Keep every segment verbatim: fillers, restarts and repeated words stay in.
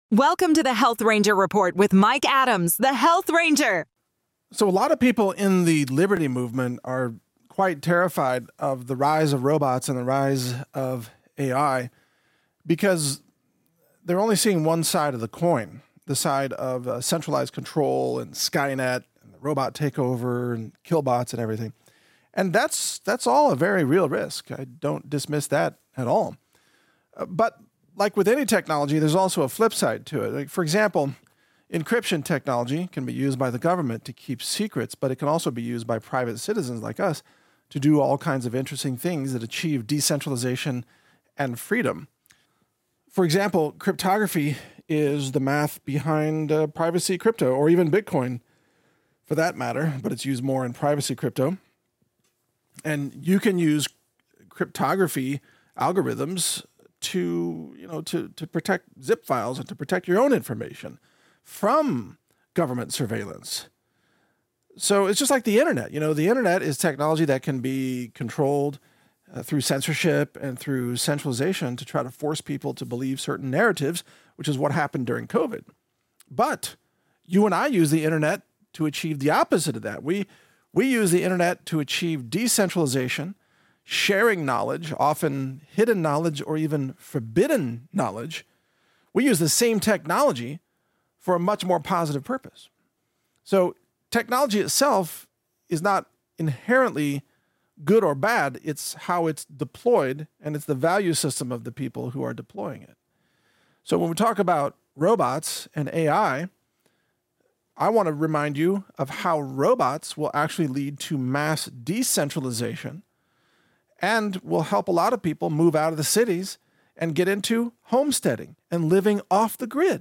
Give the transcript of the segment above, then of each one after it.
Welcome to the Health Ranger Report with Mike Adams, the Health Ranger. So a lot of people in the liberty movement are quite terrified of the rise of robots and the rise of A I because they're only seeing one side of the coin, the side of uh, centralized control and Skynet and the robot takeover and killbots and everything. And that's that's all a very real risk. I don't dismiss that at all. Uh, but like with any technology, there's also a flip side to it. Like, for example, encryption technology can be used by the government to keep secrets, but it can also be used by private citizens like us to do all kinds of interesting things that achieve decentralization and freedom. For example, cryptography is the math behind uh, privacy crypto, or even Bitcoin for that matter, but it's used more in privacy crypto. And you can use cryptography algorithms to, you know, to, to protect zip files and to protect your own information from government surveillance. So it's just like the internet. You know, the internet is technology that can be controlled uh, through censorship and through centralization to try to force people to believe certain narratives, which is what happened during COVID. But you and I use the internet to achieve the opposite of that. We we use the internet to achieve decentralization, sharing knowledge, often hidden knowledge or even forbidden knowledge. We use the same technology for a much more positive purpose. So technology itself is not inherently good or bad. It's how it's deployed, and it's the value system of the people who are deploying it. So when we talk about robots and A I, I want to remind you of how robots will actually lead to mass decentralization and will help a lot of people move out of the cities and get into homesteading and living off the grid.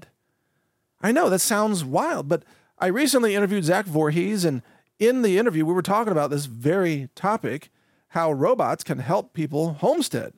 I know that sounds wild, but I recently interviewed Zach Voorhees, and in the interview, we were talking about this very topic, how robots can help people homestead.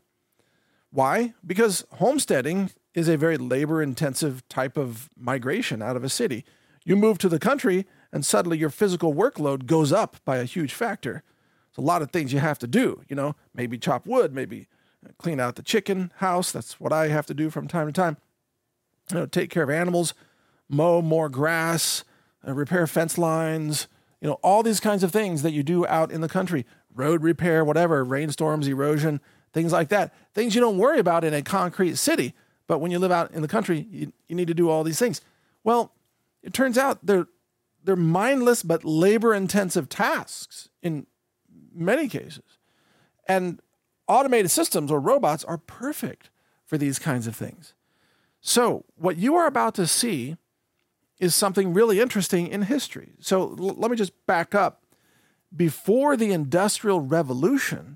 Why? Because homesteading is a very labor-intensive type of migration out of a city. You move to the country, and suddenly your physical workload goes up by a huge factor. There's a lot of things you have to do, you know, maybe chop wood, maybe clean out the chicken house. That's what I have to do from time to time. You know, take care of animals, mow more grass, uh, repair fence lines, you know, all these kinds of things that you do out in the country, road repair, whatever, rainstorms, erosion, things like that. Things you don't worry about in a concrete city, but when you live out in the country, you, you need to do all these things. Well, it turns out they're, they're mindless but labor-intensive tasks in many cases. And automated systems or robots are perfect for these kinds of things. So what you are about to see is something really interesting in history. So l- let me just back up. Before the Industrial Revolution,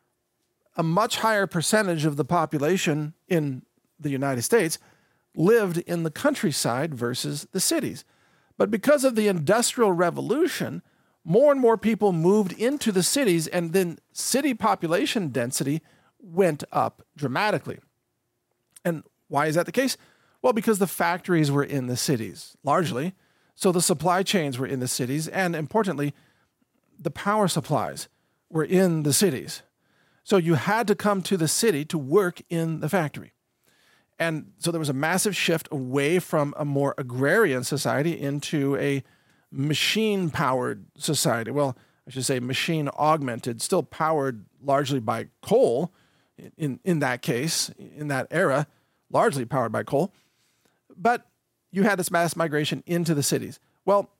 a much higher percentage of the population in the United States lived in the countryside versus the cities. But because of the Industrial Revolution, more and more people moved into the cities, and then city population density went up dramatically. And why is that the case? Well, because the factories were in the cities, largely. So the supply chains were in the cities, and importantly, the power supplies were in the cities. So you had to come to the city to work in the factory. And so there was a massive shift away from a more agrarian society into a machine-powered society. Well, I should say machine-augmented, still powered largely by coal in, in that case, in that era, largely powered by coal. But you had this mass migration into the cities. Well,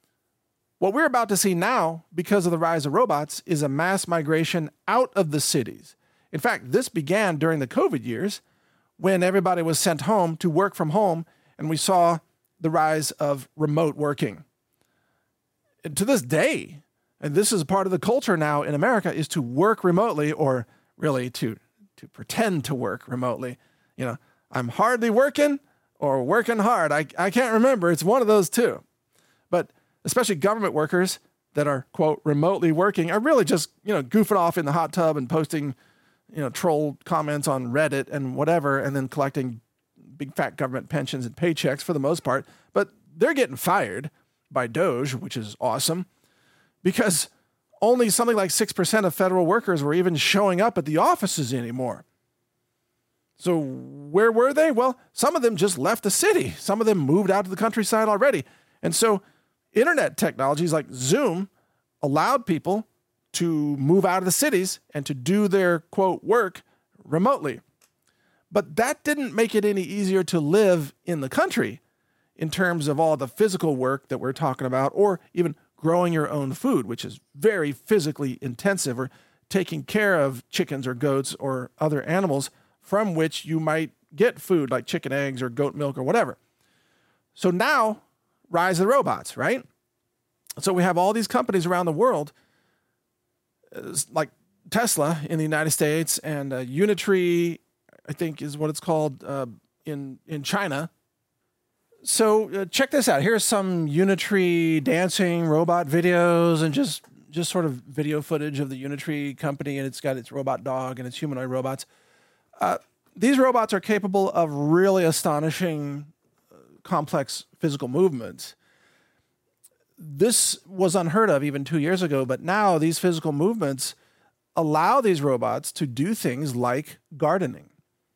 what we're about to see now, because of the rise of robots, is a mass migration out of the cities. In fact, this began during the COVID years when everybody was sent home to work from home, and we saw the rise of remote working. And to this day, and this is part of the culture now in America, is to work remotely, or really to, to pretend to work remotely. You know, I'm hardly working or working hard. I, I can't remember. It's one of those two. But especially government workers that are, quote, remotely working are really just, you know, goofing off in the hot tub and posting, you know, troll comments on Reddit and whatever, and then collecting big fat government pensions and paychecks for the most part. But they're getting fired by Doge, which is awesome, because only something like six percent of federal workers were even showing up at the offices anymore. So where were they? Well, some of them just left the city. Some of them moved out to the countryside already. And so internet technologies like Zoom allowed people to move out of the cities and to do their, quote, work remotely. But that didn't make it any easier to live in the country in terms of all the physical work that we're talking about, or even growing your own food, which is very physically intensive, or taking care of chickens or goats or other animals from which you might get food like chicken eggs or goat milk or whatever. So now, rise of the robots, right? So we have all these companies around the world, like Tesla in the United States, and uh, Unitree, I think is what it's called uh, in, in China. So uh, check this out. Here's some Unitree dancing robot videos and just, just sort of video footage of the Unitree company, and it's got its robot dog and its humanoid robots. Uh, these robots are capable of really astonishing, uh, complex physical movements. This was unheard of even two years ago, but now these physical movements allow these robots to do things like gardening.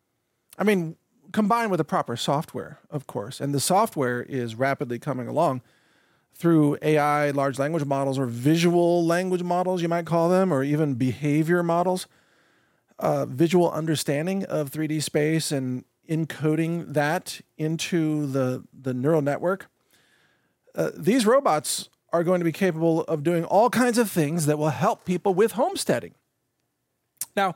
I mean, combined with the proper software, of course. And the software is rapidly coming along through A I, large language models, or visual language models, you might call them, or even behavior models. Uh, visual understanding of three D space and encoding that into the, the neural network. Uh, these robots are going to be capable of doing all kinds of things that will help people with homesteading. Now,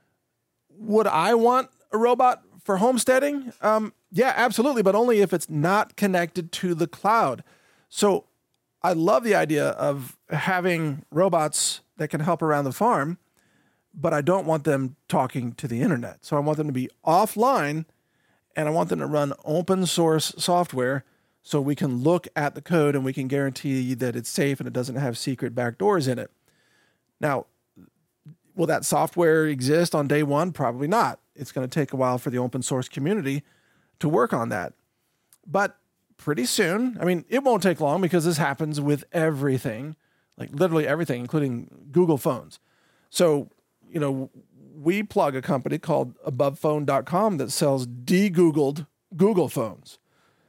would I want a robot for homesteading? Um, yeah, absolutely, but only if it's not connected to the cloud. So I love the idea of having robots that can help around the farm, but I don't want them talking to the internet. So I want them to be offline, and I want them to run open source software so we can look at the code and we can guarantee that it's safe and it doesn't have secret backdoors in it. Now, will that software exist on day one? Probably not. It's going to take a while for the open source community to work on that. But pretty soon, I mean, it won't take long because this happens with everything, like literally everything, including Google phones. So, you know, we plug a company called above phone dot com that sells de-Googled Google phones.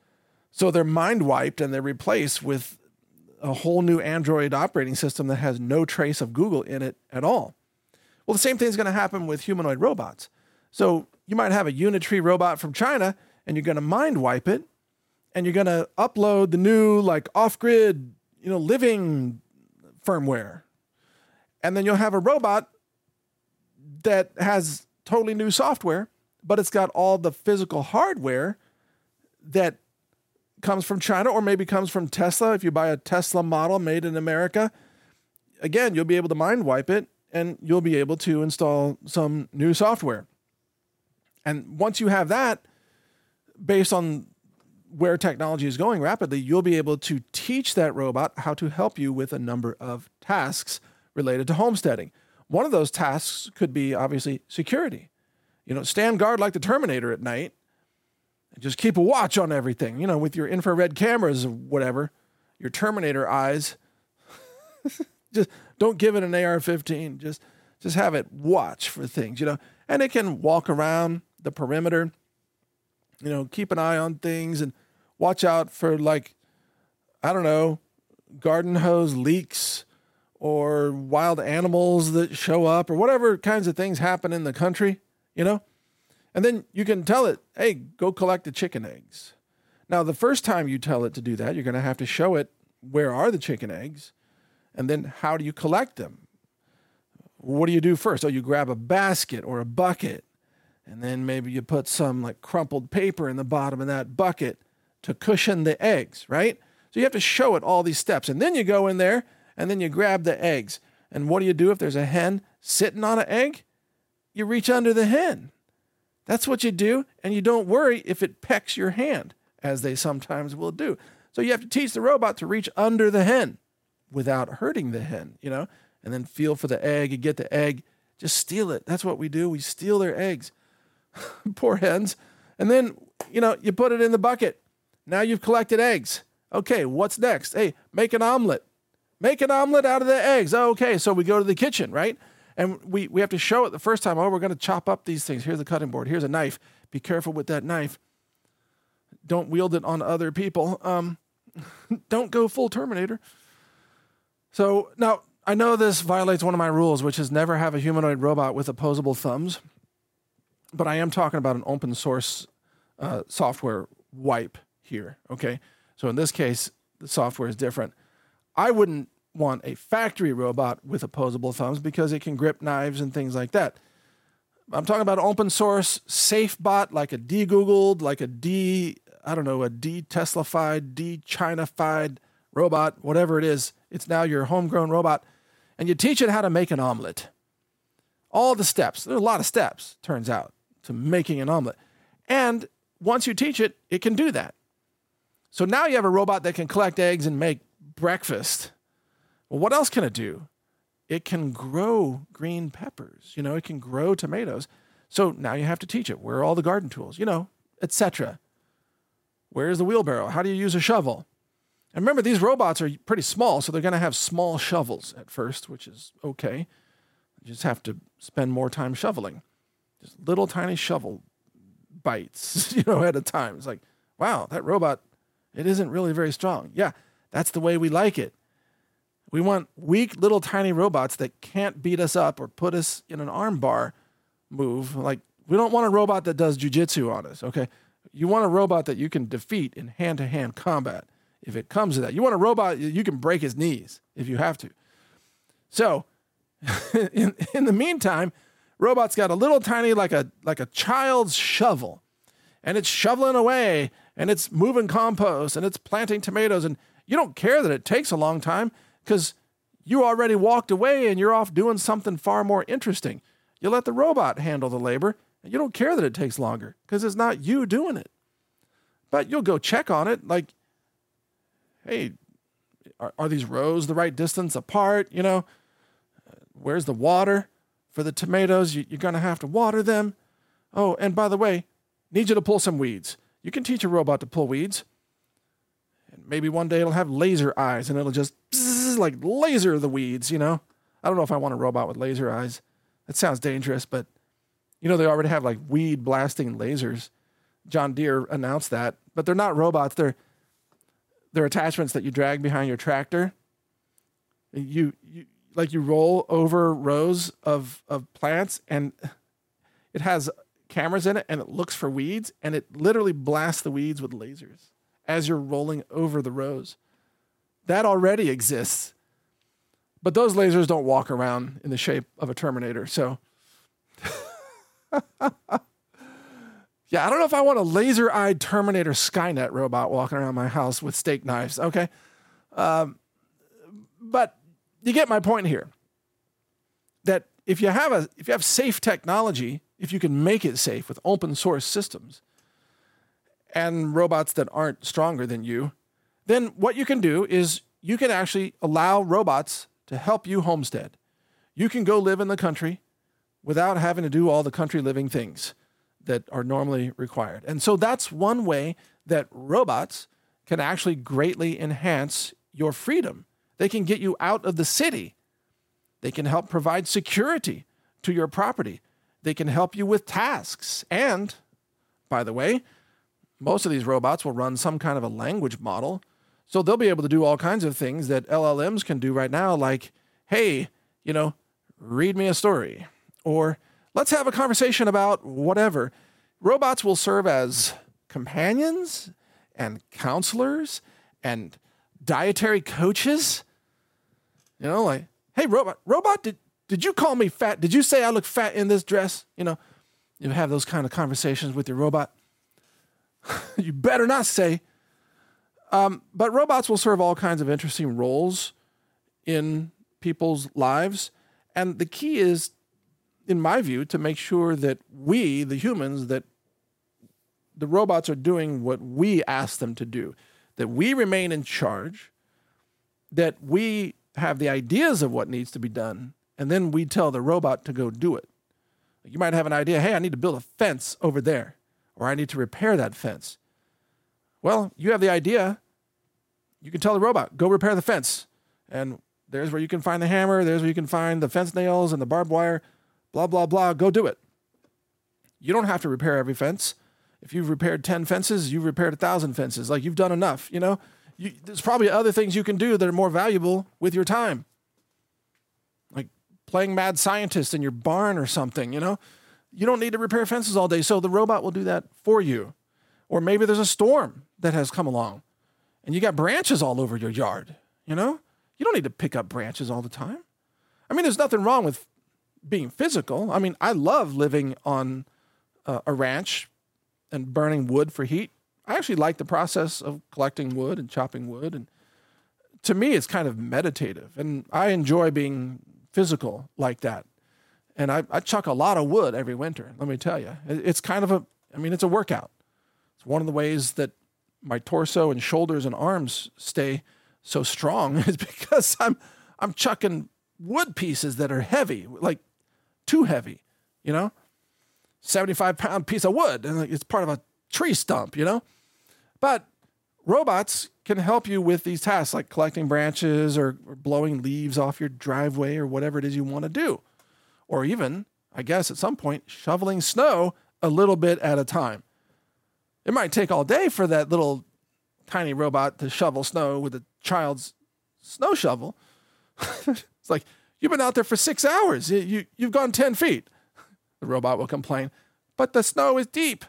So they're mind wiped and they're replaced with a whole new Android operating system that has no trace of Google in it at all. Well, the same thing is going to happen with humanoid robots. So you might have a Unitree robot from China and you're going to mind wipe it and you're going to upload the new like off-grid, you know, living firmware. And then you'll have a robot that has totally new software, but it's got all the physical hardware that comes from China or maybe comes from Tesla. If you buy a Tesla model made in America, again, you'll be able to mind wipe it and you'll be able to install some new software. And once you have that, based on where technology is going rapidly, you'll be able to teach that robot how to help you with a number of tasks related to homesteading. One of those tasks could be obviously security. You know, stand guard like the Terminator at night and just keep a watch on everything, you know, with your infrared cameras or whatever, your Terminator eyes. Just don't give it an A R fifteen. Just, just have it watch for things, you know, and it can walk around the perimeter, you know, keep an eye on things and watch out for like, I don't know, garden hose leaks or wild animals that show up or whatever kinds of things happen in the country, you know? And then you can tell it, hey, go collect the chicken eggs. Now, the first time you tell it to do that, you're going to have to show it where are the chicken eggs and then how do you collect them? What do you do first? Oh, you grab a basket or a bucket and then maybe you put some like crumpled paper in the bottom of that bucket to cushion the eggs, right? So you have to show it all these steps. And then you go in there and then you grab the eggs. And what do you do if there's a hen sitting on an egg? You reach under the hen. That's what you do. And you don't worry if it pecks your hand, as they sometimes will do. So you have to teach the robot to reach under the hen without hurting the hen, you know, and then feel for the egg. You get the egg, just steal it. That's what we do. We steal their eggs. Poor hens. And then, you know, you put it in the bucket. Now you've collected eggs. Okay, what's next? Hey, make an omelet. Make an omelet out of the eggs. Okay, so we go to the kitchen, right? And we, we have to show it the first time, oh, we're going to chop up these things. Here's a cutting board. Here's a knife. Be careful with that knife. Don't wield it on other people. Um, don't go full Terminator. So now, I know this violates one of my rules, which is never have a humanoid robot with opposable thumbs. But I am talking about an open source uh, software wipe here, okay? So in this case, the software is different. I wouldn't want a factory robot with opposable thumbs because it can grip knives and things like that. I'm talking about open source safe bot, like a de-Googled, like a de, I don't know, a de-Teslafied, de-Chinafied robot, whatever it is. It's now your homegrown robot. And you teach it how to make an omelet. All the steps. There are a lot of steps, turns out, to making an omelet. And once you teach it, it can do that. So now you have a robot that can collect eggs and make breakfast. Well, what else can it do? It can grow green peppers. You know, it can grow tomatoes. So now you have to teach it. Where are all the garden tools? You know, et cetera. Where's the wheelbarrow? How do you use a shovel? And remember, these robots are pretty small, so they're going to have small shovels at first, which is okay. You just have to spend more time shoveling. Just little tiny shovel bites, you know, at a time. It's like, wow, that robot, it isn't really very strong. Yeah, that's the way we like it. We want weak, little, tiny robots that can't beat us up or put us in an arm bar move. Like, we don't want a robot that does jujitsu on us, okay? You want a robot that you can defeat in hand-to-hand combat if it comes to that. You want a robot you can break his knees if you have to. So, in, in the meantime, robot's got a little tiny, like a like a child's shovel, and it's shoveling away, and it's moving compost, and it's planting tomatoes, and you don't care that it takes a long time because you already walked away and you're off doing something far more interesting. You let the robot handle the labor, and you don't care that it takes longer because it's not you doing it. But you'll go check on it, like, hey, are, are these rows the right distance apart? You know, where's the water for the tomatoes? You, you're going to have to water them. Oh, and by the way, need you to pull some weeds. You can teach a robot to pull weeds. And maybe one day it'll have laser eyes and it'll just bzzz, like laser the weeds, you know. I don't know if I want a robot with laser eyes. That sounds dangerous, but you know, they already have like weed blasting lasers. John Deere announced that, but they're not robots. They're they're attachments that you drag behind your tractor. You, you like you roll over rows of, of plants, and it has cameras in it, and it looks for weeds, and it literally blasts the weeds with lasers as you're rolling over the rows. That already exists. But those lasers don't walk around in the shape of a Terminator, so yeah, I don't know if I want a laser-eyed Terminator Skynet robot walking around my house with steak knives, okay? Um, but you get my point here. That if you have a if you have safe technology, if you can make it safe with open source systems and robots that aren't stronger than you, then what you can do is you can actually allow robots to help you homestead. You can go live in the country without having to do all the country living things that are normally required. And so that's one way that robots can actually greatly enhance your freedom. They can get you out of the city. They can help provide security to your property. They can help you with tasks. And, by the way, most of these robots will run some kind of a language model. So they'll be able to do all kinds of things that L L Ms can do right now, like, hey, you know, read me a story. Or let's have a conversation about whatever. Robots will serve as companions and counselors and dietary coaches. You know, like, hey, robot, robot, did, did you call me fat? Did you say I look fat in this dress? You know, you have those kind of conversations with your robot. You better not say. Um, but robots will serve all kinds of interesting roles in people's lives. And the key is, in my view, to make sure that we, the humans, that the robots are doing what we ask them to do, that we remain in charge, that we have the ideas of what needs to be done, and then we tell the robot to go do it. You might have an idea, hey, I need to build a fence over there, or I need to repair that fence. Well, you have the idea. You can tell the robot, go repair the fence. And There's where you can find the hammer. There's where you can find the fence nails and the barbed wire, blah, blah, blah. Go do it. You don't have to repair every fence. If you've repaired ten fences, you've repaired a thousand fences. Like, you've done enough, you know? You, there's probably other things you can do that are more valuable with your time. Like playing mad scientist in your barn or something, you know? You don't need to repair fences all day, so the robot will do that for you. Or maybe there's a storm that has come along and you got branches all over your yard, you know? You don't need to pick up branches all the time. I mean, there's nothing wrong with being physical. I mean, I love living on uh, a ranch and burning wood for heat. I actually like the process of collecting wood and chopping wood. And to me, it's kind of meditative. And I enjoy being physical like that. And I, I chuck a lot of wood every winter, let me tell you. It's kind of a, I mean, it's a workout. It's one of the ways that my torso and shoulders and arms stay so strong is because I'm, I'm chucking wood pieces that are heavy, like too heavy, you know? seventy-five pound piece of wood, and it's part of a tree stump, you know? But robots can help you with these tasks like collecting branches or, or blowing leaves off your driveway or whatever it is you want to do. Or even, I guess at some point, shoveling snow a little bit at a time. It might take all day for that little tiny robot to shovel snow with a child's snow shovel. It's like, you've been out there for six hours. You, you, you've gone ten feet. The robot will complain, but the snow is deep.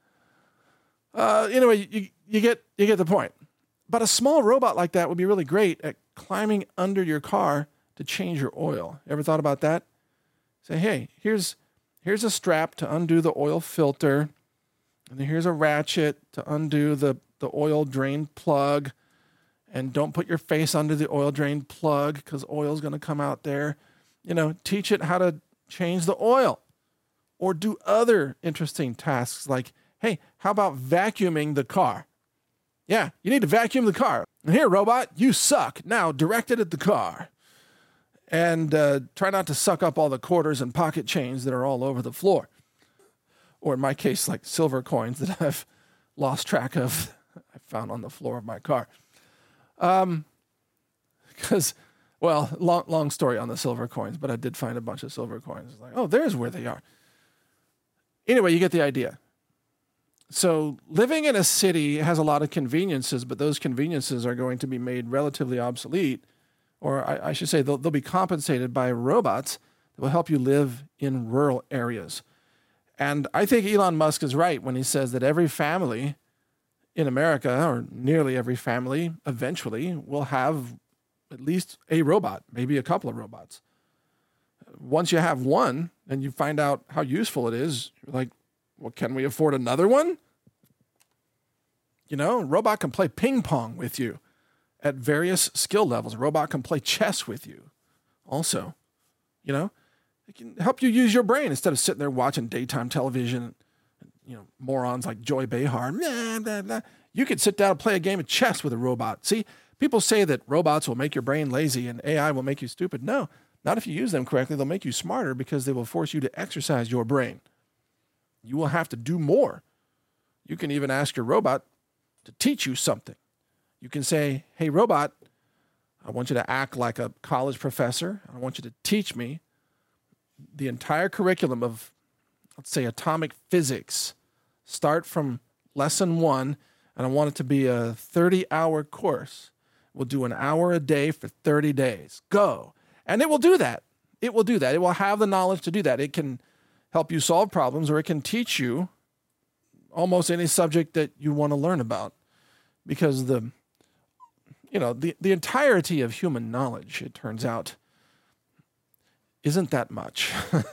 Uh, anyway, you, you get you get the point. But a small robot like that would be really great at climbing under your car to change your oil. Ever thought about that? Say, hey, here's here's a strap to undo the oil filter, and then here's a ratchet to undo the, the oil drain plug. And don't put your face under the oil drain plug because oil's going to come out there. You know, teach it how to change the oil. Or do other interesting tasks like, hey, how about vacuuming the car? Yeah, you need to vacuum the car. And here, robot, you suck. Now direct it at the car. And uh, try not to suck up all the quarters and pocket chains that are all over the floor. Or in my case, like silver coins that I've lost track of. I found on the floor of my car. Um, because, well, long, long story on the silver coins, but I did find a bunch of silver coins. It's like, oh, there's where they are. Anyway, you get the idea. So living in a city has a lot of conveniences, but those conveniences are going to be made relatively obsolete, or I, I should say they'll, they'll be compensated by robots that will help you live in rural areas. And I think Elon Musk is right when he says that every family in America, or nearly every family, eventually will have at least a robot, maybe a couple of robots. Once you have one and you find out how useful it is, you're like, well, can we afford another one? You know, a robot can play ping pong with you at various skill levels. A robot can play chess with you also. You know, it can help you use your brain instead of sitting there watching daytime television. You know, morons like Joy Behar. Nah, nah, nah. You could sit down and play a game of chess with a robot. See, people say that robots will make your brain lazy and A I will make you stupid. No, not if you use them correctly. They'll make you smarter because they will force you to exercise your brain. You will have to do more. You can even ask your robot to teach you something. You can say, hey, robot, I want you to act like a college professor. I want you to teach me the entire curriculum of, let's say, atomic physics. Start from lesson one, and I want it to be a thirty-hour course. We'll do an hour a day for thirty days. Go. And it will do that. It will do that. It will have the knowledge to do that. It can help you solve problems, or it can teach you almost any subject that you want to learn about. Because the, you know, the, the entirety of human knowledge, it turns out, isn't that much.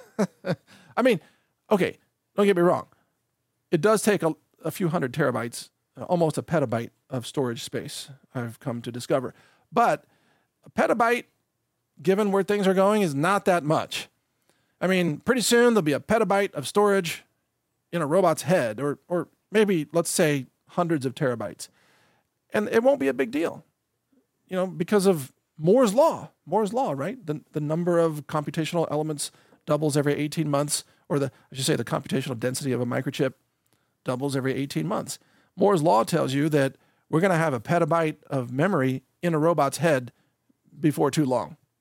I mean, okay, don't get me wrong. It does take a, a few hundred terabytes, almost a petabyte of storage space, I've come to discover. But a petabyte, given where things are going, is not that much. I mean, pretty soon there'll be a petabyte of storage in a robot's head, or or maybe, let's say, hundreds of terabytes. And it won't be a big deal, you know, because of Moore's law. Moore's law, right? The, the number of computational elements doubles every eighteen months, or the, I should say the computational density of a microchip doubles every eighteen months. Moore's law tells you that we're going to have a petabyte of memory in a robot's head before too long.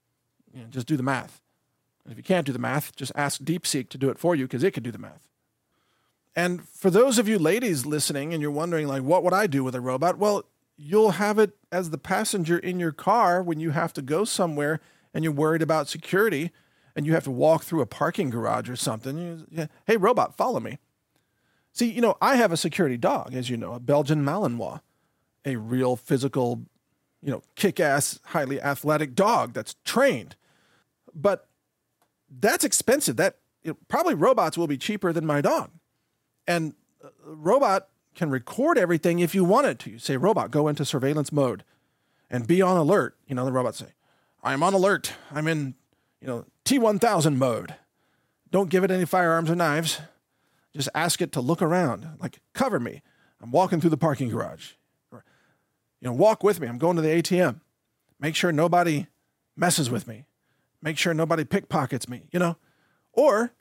You know, just do the math. And if you can't do the math, just ask DeepSeek to do it for you because it can do the math. And for those of you ladies listening and you're wondering, like, what would I do with a robot? Well, you'll have it as the passenger in your car when you have to go somewhere and you're worried about security and you have to walk through a parking garage or something. You, yeah, hey, robot, follow me. See, you know, I have a security dog, as you know, a Belgian Malinois, a real physical, you know, kick-ass, highly athletic dog that's trained. But that's expensive. That you know, probably robots will be cheaper than my dog. And a robot can record everything if you want it to. You say, robot, go into surveillance mode and be on alert. You know, the robot say, I'm on alert. I'm in, you know, T one thousand mode. Don't give it any firearms or knives. Just ask it to look around. Like, cover me. I'm walking through the parking garage. Or, you know, walk with me. I'm going to the A T M. Make sure nobody messes with me. Make sure nobody pickpockets me, you know? Or,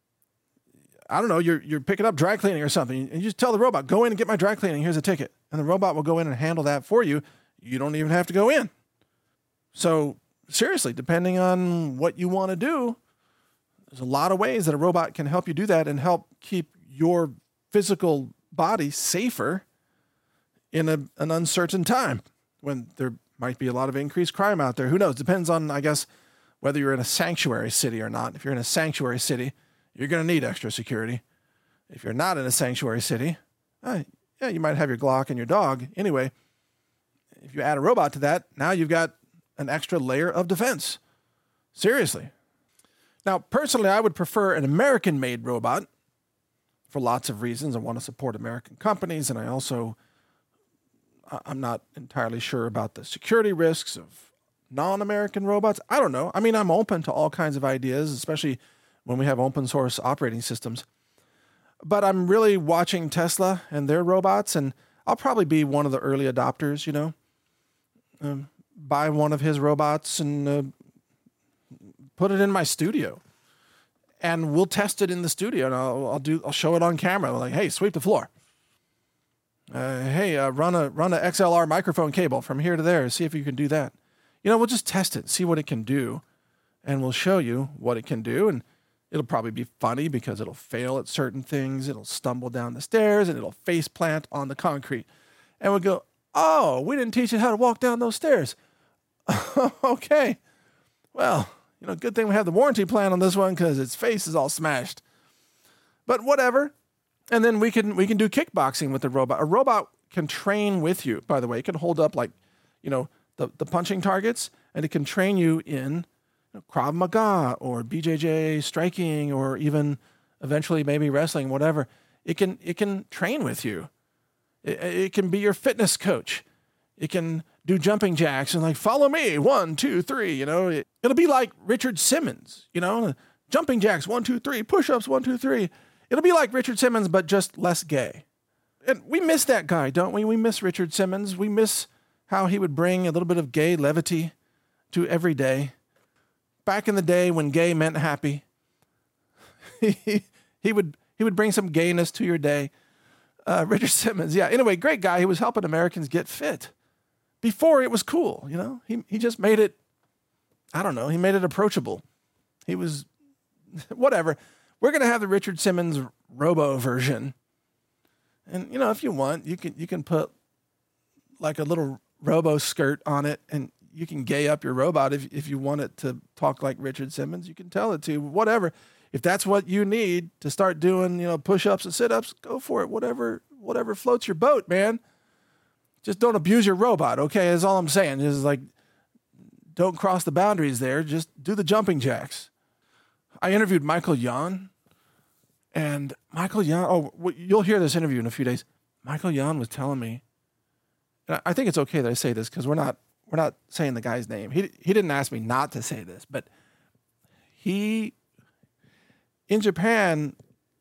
I don't know, you're you're picking up dry cleaning or something, and you just tell the robot, go in and get my dry cleaning, here's a ticket. And the robot will go in and handle that for you. You don't even have to go in. So, seriously, depending on what you want to do, there's a lot of ways that a robot can help you do that and help keep your physical body safer in a, an uncertain time when there might be a lot of increased crime out there. Who knows? Depends on, I guess, whether you're in a sanctuary city or not. If you're in a sanctuary city, you're going to need extra security. If you're not in a sanctuary city, uh, yeah, you might have your Glock and your dog. Anyway, if you add a robot to that, now you've got an extra layer of defense. Seriously. Now, personally, I would prefer an American-made robot for lots of reasons. I want to support American companies, and I also, I'm not entirely sure about the security risks of non-American robots. I don't know. I mean, I'm open to all kinds of ideas, especially when we have open source operating systems. But I'm really watching Tesla and their robots, and I'll probably be one of the early adopters, you know, um, buy one of his robots and uh, put it in my studio. And we'll test it in the studio, and I'll, I'll do. I'll show it on camera. Like, hey, sweep the floor. Uh, hey, uh, run a run a X L R microphone cable from here to there. See if you can do that. You know, we'll just test it, see what it can do, and we'll show you what it can do. And it'll probably be funny because it'll fail at certain things. It'll stumble down the stairs, and it'll face plant on the concrete. And we'll go, oh, we didn't teach it how to walk down those stairs. Okay, well. You know, good thing we have the warranty plan on this one because its face is all smashed. But whatever. And then we can we can do kickboxing with the robot. A robot can train with you, by the way. It can hold up like, you know, the, the punching targets, and it can train you in you know, Krav Maga or B J J striking or even eventually maybe wrestling, whatever. It can it can train with you. It, it can be your fitness coach. It can do jumping jacks and like, follow me, one, two, three, you know. It, it'll be like Richard Simmons, you know, jumping jacks, one, two, three, push-ups, one, two, three. It'll be like Richard Simmons, but just less gay. And we miss that guy, don't we? We miss Richard Simmons. We miss how he would bring a little bit of gay levity to every day. Back in the day when gay meant happy, he, he would he would bring some gayness to your day. Uh, Richard Simmons, yeah. Anyway, great guy. He was helping Americans get fit. Before it was cool, you know, he he just made it, I don't know, he made it approachable. He was, whatever. We're going to have the Richard Simmons robo version. And, you know, if you want, you can, you can put like a little robo skirt on it and you can gay up your robot. If, if you want it to talk like Richard Simmons, you can tell it to, whatever. If that's what you need to start doing, you know, push-ups and sit-ups, go for it. Whatever, whatever floats your boat, man. Just don't abuse your robot, okay? That's all I'm saying. Just like, don't cross the boundaries there. Just do the jumping jacks. I interviewed Michael Yon, and Michael Yon, oh, you'll hear this interview in a few days. Michael Yon was telling me, and I think it's okay that I say this because we're not we're not saying the guy's name. He he didn't ask me not to say this, but he in Japan,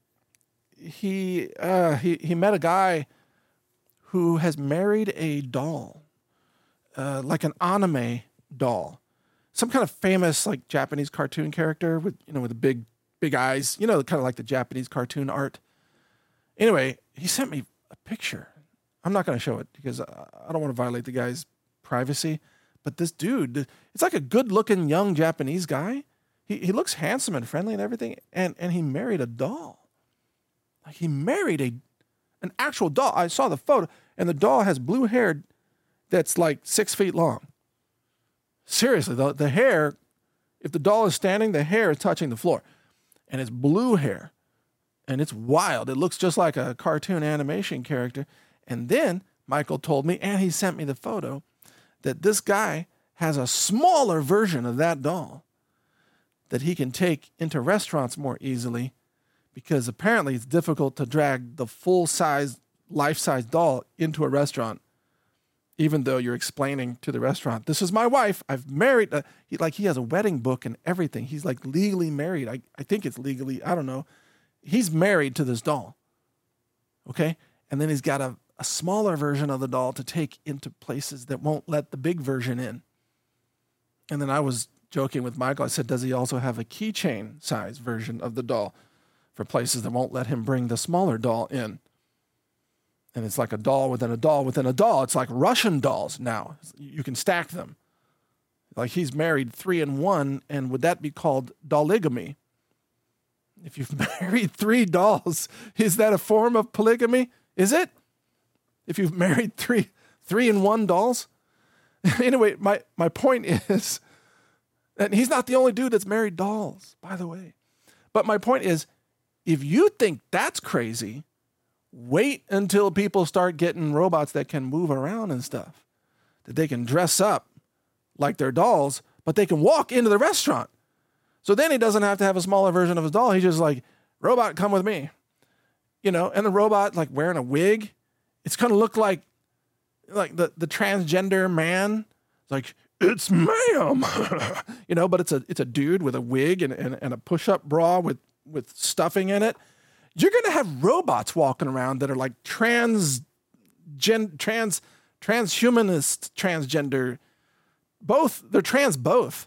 he uh, he he met a guy who has married a doll, uh, like an anime doll, some kind of famous like Japanese cartoon character with, you know, with the big, big eyes, you know, kind of like the Japanese cartoon art. Anyway, he sent me a picture. I'm not going to show it because I don't want to violate the guy's privacy, but this dude, it's like a good-looking young Japanese guy. He he looks handsome and friendly and everything, and and he married a doll. Like he married a an actual doll. I saw the photo, and the doll has blue hair that's like six feet long. Seriously, the the hair, if the doll is standing, the hair is touching the floor, and it's blue hair, and it's wild. It looks just like a cartoon animation character. And then Michael told me, and he sent me the photo, that this guy has a smaller version of that doll that he can take into restaurants more easily, because apparently it's difficult to drag the full-size, life-size doll into a restaurant, even though you're explaining to the restaurant, this is my wife, I've married, uh, he, like he has a wedding book and everything. He's like legally married. I, I think it's legally, I don't know. He's married to this doll, okay? And then he's got a, a smaller version of the doll to take into places that won't let the big version in. And then I was joking with Michael. I said, does he also have a keychain size version of the doll for places that won't let him bring the smaller doll in? And it's like a doll within a doll within a doll. It's like Russian dolls now. You can stack them. Like he's married three in one, and would that be called dolligamy? If you've married three dolls, is that a form of polygamy? Is it? If you've married three three in one dolls? Anyway, my, my point is, and he's not the only dude that's married dolls, by the way. But my point is, if you think that's crazy, wait until people start getting robots that can move around and stuff, that they can dress up like they're dolls, but they can walk into the restaurant. So then he doesn't have to have a smaller version of his doll. He's just like, robot, come with me. You know, and the robot like wearing a wig. It's going to look like like the, the transgender man. It's like, it's ma'am. You know, but it's a it's a dude with a wig and, and, and a push-up bra with, with stuffing in it. You're going to have robots walking around that are like trans, gen, trans, transhumanist, transgender, both. They're trans both.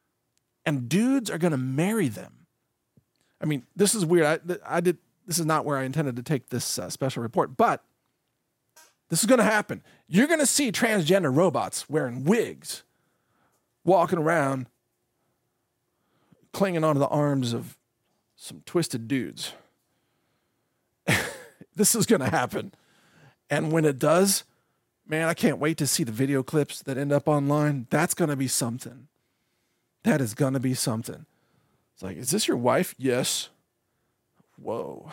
And dudes are going to marry them. I mean, this is weird. I, I did. This is not where I intended to take this uh, special report, but this is going to happen. You're going to see transgender robots wearing wigs, walking around, clinging onto the arms of some twisted dudes. This is going to happen. And when it does, man, I can't wait to see the video clips that end up online. That's going to be something. That is going to be something. It's like, is this your wife? Yes. Whoa.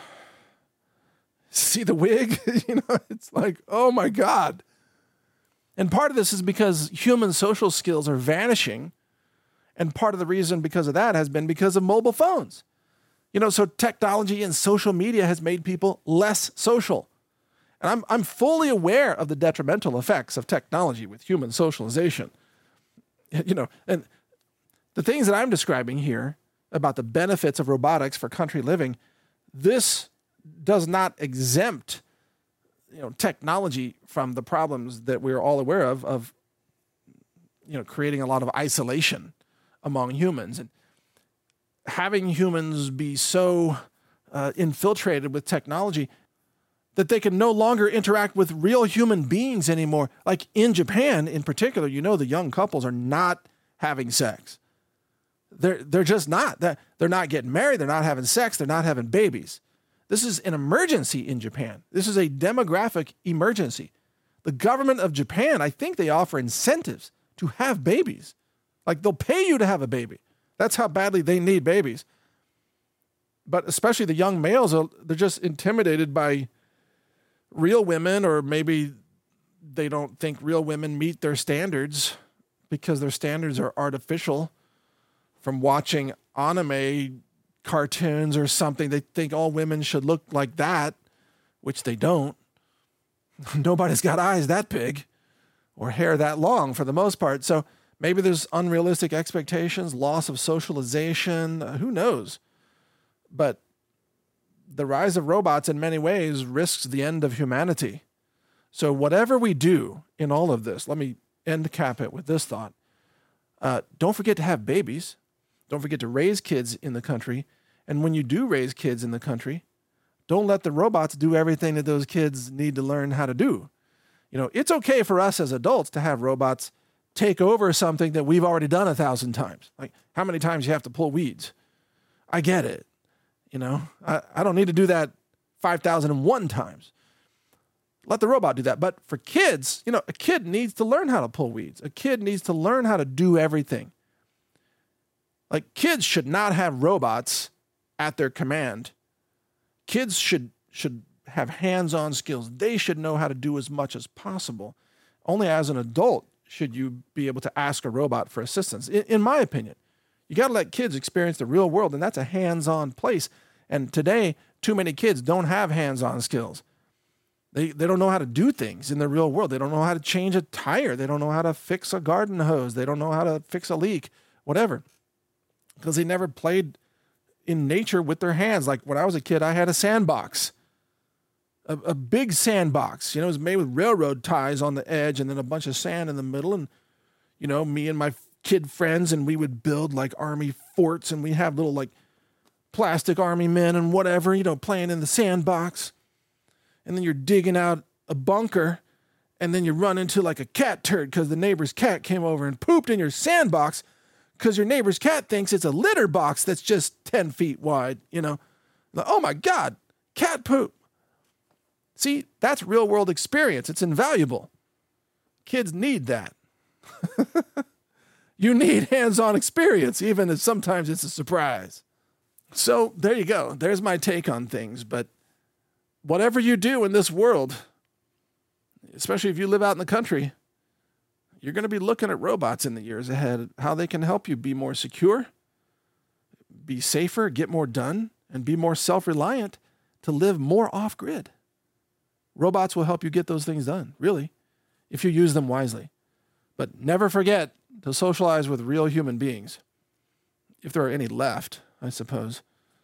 See the wig? You know, it's like, oh my God. And part of this is because human social skills are vanishing. And part of the reason because of that has been because of mobile phones. You know, so technology and social media has made people less social. And I'm I'm fully aware of the detrimental effects of technology with human socialization. You know, and the things that I'm describing here about the benefits of robotics for country living, this does not exempt, you know, technology from the problems that we're all aware of, of, you know, creating a lot of isolation among humans. And having humans be so uh, infiltrated with technology that they can no longer interact with real human beings anymore. Like in Japan, in particular, you know, the young couples are not having sex. They're they're just not. They're, they're not getting married. They're not having sex. They're not having babies. This is an emergency in Japan. This is a demographic emergency. The government of Japan, I think they offer incentives to have babies. Like they'll pay you to have a baby. That's how badly they need babies. But especially the young males, they're just intimidated by real women, or maybe they don't think real women meet their standards because their standards are artificial from watching anime cartoons or something. They think all women should look like that, which they don't. Nobody's got eyes that big or hair that long for the most part. So maybe there's unrealistic expectations, loss of socialization, uh, who knows? But the rise of robots in many ways risks the end of humanity. So whatever we do in all of this, let me end cap it with this thought. Uh, don't forget to have babies. Don't forget to raise kids in the country. And when you do raise kids in the country, don't let the robots do everything that those kids need to learn how to do. You know, it's okay for us as adults to have robots take over something that we've already done a thousand times. Like how many times you have to pull weeds. I get it. You know, I, I don't need to do that five thousand one times. Let the robot do that. But for kids, you know, a kid needs to learn how to pull weeds. A kid needs to learn how to do everything. Like kids should not have robots at their command. Kids should should have hands-on skills. They should know how to do as much as possible. Only as an adult should you be able to ask a robot for assistance, in, in my opinion. You got to let kids experience the real world, and that's a hands-on place. And today, too many kids don't have hands-on skills. They they don't know how to do things in the real world. They don't know how to change a tire. They don't know how to fix a garden hose. They don't know how to fix a leak, whatever. Because they never played in nature with their hands. Like when I was a kid, I had a sandbox, a, a big sandbox. You know, it was made with railroad ties on the edge and then a bunch of sand in the middle. And, you know, me and my kid friends, and we would build like army forts, and we have little like plastic army men and whatever, you know, playing in the sandbox. And then you're digging out a bunker, and then you run into like a cat turd because the neighbor's cat came over and pooped in your sandbox because your neighbor's cat thinks it's a litter box that's just ten feet wide, you know. Like, oh my God, cat poop. See, that's real world experience. It's invaluable. Kids need that. You need hands-on experience, even if sometimes it's a surprise. So there you go. There's my take on things. But whatever you do in this world, especially if you live out in the country, you're going to be looking at robots in the years ahead, how they can help you be more secure, be safer, get more done, and be more self-reliant to live more off-grid. Robots will help you get those things done, really, if you use them wisely. But never forget to socialize with real human beings. If there are any left, I suppose.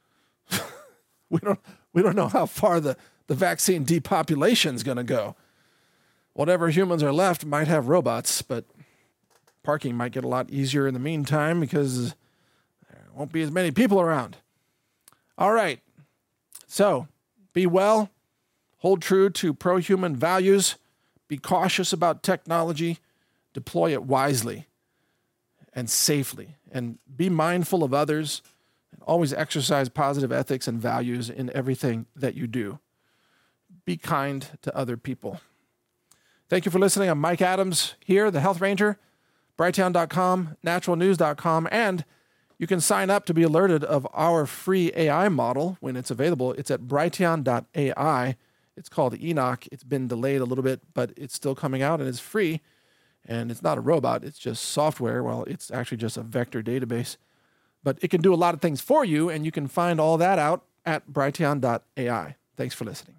we don't we don't know how far the, the vaccine depopulation is going to go. Whatever humans are left might have robots, but parking might get a lot easier in the meantime because there won't be as many people around. All right. So be well, hold true to pro-human values, be cautious about technology, deploy it wisely and safely, and be mindful of others, and always exercise positive ethics and values in everything that you do. Be kind to other people. Thank you for listening. I'm Mike Adams here, the Health Ranger, Brighteon dot com, natural news dot com, and you can sign up to be alerted of our free A I model when it's available. It's at Brighteon dot A I. It's called Enoch. It's been delayed a little bit, but it's still coming out and it's free. And it's not a robot. It's just software. Well, it's actually just a vector database. But it can do a lot of things for you, and you can find all that out at Brighteon dot A I. Thanks for listening.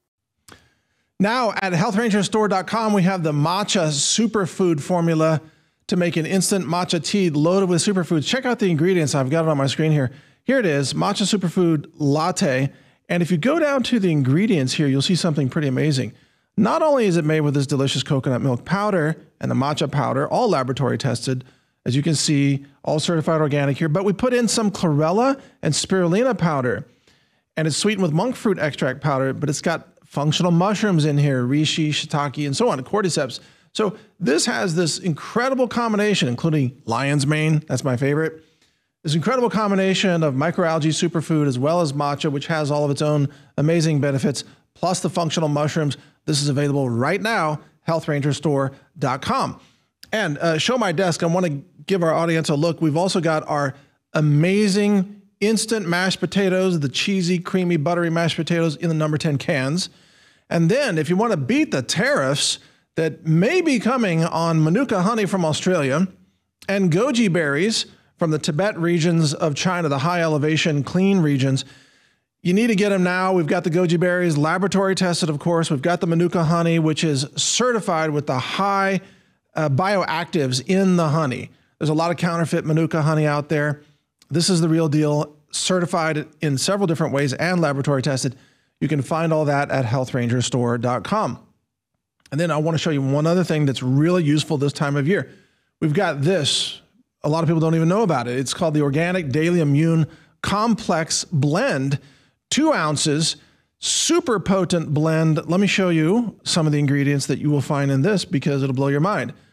Now at health ranger store dot com, we have the matcha superfood formula to make an instant matcha tea loaded with superfoods. Check out the ingredients. I've got it on my screen here. Here it is, matcha superfood latte. And if you go down to the ingredients here, you'll see something pretty amazing. Not only is it made with this delicious coconut milk powder and the matcha powder, all laboratory tested, as you can see, all certified organic here, but we put in some chlorella and spirulina powder, and it's sweetened with monk fruit extract powder, but it's got functional mushrooms in here, reishi, shiitake, and so on, cordyceps. So this has this incredible combination, including lion's mane, that's my favorite, this incredible combination of microalgae superfood as well as matcha, which has all of its own amazing benefits, plus the functional mushrooms. This is available right now, health ranger store dot com. And uh, show my desk, I want to give our audience a look. We've also got our amazing instant mashed potatoes, the cheesy, creamy, buttery mashed potatoes in the number ten cans. And then if you want to beat the tariffs that may be coming on Manuka honey from Australia and goji berries from the Tibet regions of China, the high elevation, clean regions, you need to get them now. We've got the goji berries, laboratory tested, of course. We've got the Manuka honey, which is certified with the high uh, bioactives in the honey. There's a lot of counterfeit Manuka honey out there. This is the real deal, certified in several different ways and laboratory tested. You can find all that at health ranger store dot com. And then I want to show you one other thing that's really useful this time of year. We've got this. A lot of people don't even know about it. It's called the Organic Daily Immune Complex Blend. Two ounces, super potent blend. Let me show you some of the ingredients that you will find in this because it'll blow your mind.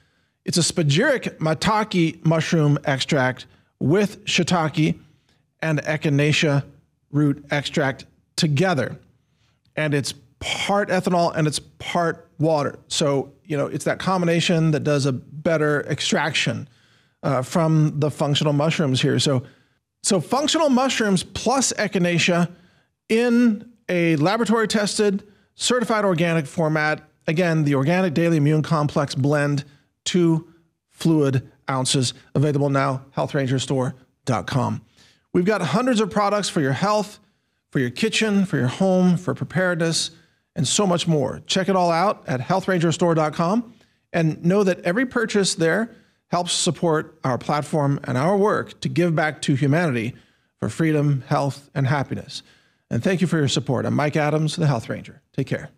It's a spagyric maitake mushroom extract with shiitake and echinacea root extract together. And it's part ethanol and it's part water. So, you know, it's that combination that does a better extraction uh, from the functional mushrooms here. So, so functional mushrooms plus echinacea in a laboratory tested, certified organic format. Again, the Organic Daily Immune Complex blend, two fluid ounces, available now, health ranger store dot com. We've got hundreds of products for your health, for your kitchen, for your home, for preparedness, and so much more. Check it all out at health ranger store dot com and know that every purchase there helps support our platform and our work to give back to humanity for freedom, health, and happiness. And thank you for your support. I'm Mike Adams, the Health Ranger. Take care.